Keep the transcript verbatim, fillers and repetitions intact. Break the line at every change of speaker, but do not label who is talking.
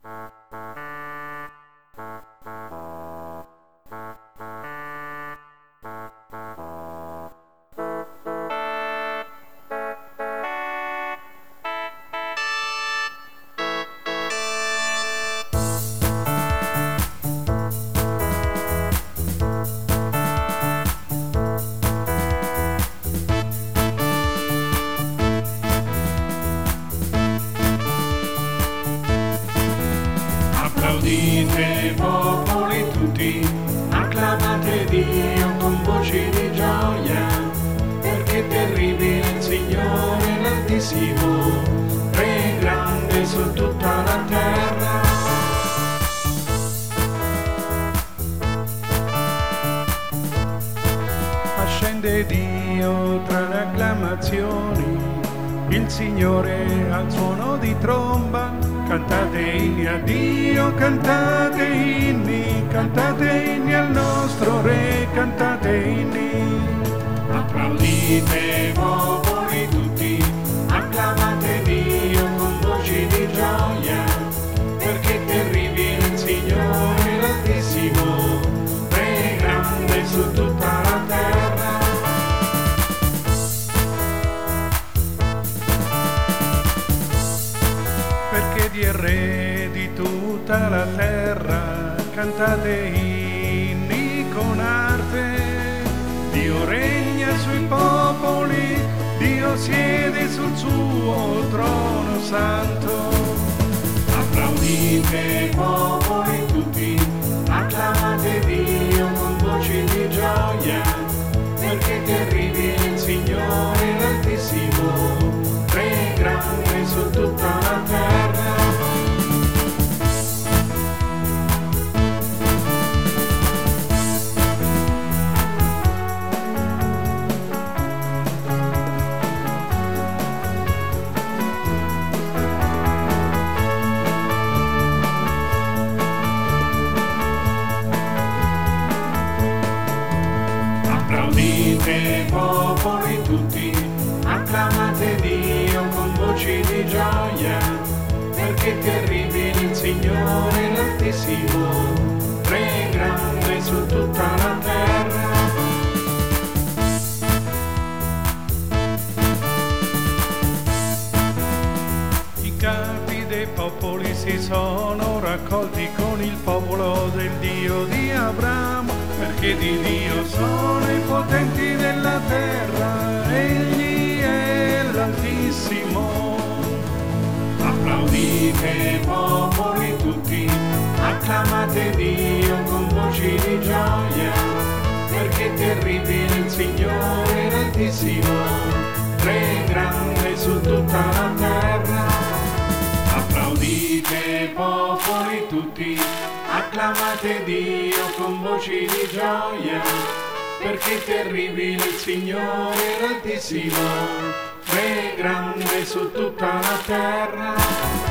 Applaudite popoli tutti, acclamate Dio con voci di gioia, perché terribile il Signore l'Altissimo, Re grande su tutta la terra. Ascende Dio tra le acclamazioni, il Signore al suono di tromba. Cantate inni a Dio, cantate inni, cantate inni al nostro Re, cantate inni. Applaudite popoli tutti, acclamate Dio con voci di gioia, perché terribile il Signore l'Altissimo, Re grande su tutta la terra. Perché Dio è Re di tutta la terra, cantate inni con arte. Dio regna sui popoli, Dio siede sul suo trono santo. Applaudite popoli tutti, acclamate Dio con voci di gioia, perché terribile il Signore l'Altissimo, Re grande su tutta la terra. Applaudite popoli tutti, acclamate Dio con voci di gioia, perché terribile il Signore l'Altissimo, Re grande su tutta la terra. I capi dei popoli si sono raccolti con il popolo del Dio di Abramo, perché di Dio sono i potenti della terra, egli è l'Altissimo. Applaudite popoli tutti, acclamate Dio con voci di gioia, perché terribile il Signore l'Altissimo, Re grande su tutta la terra. Applaudite popoli tutti, acclamate Dio con voci di gioia, perché terribile il Signore l'Altissimo, Re grande su tutta la terra.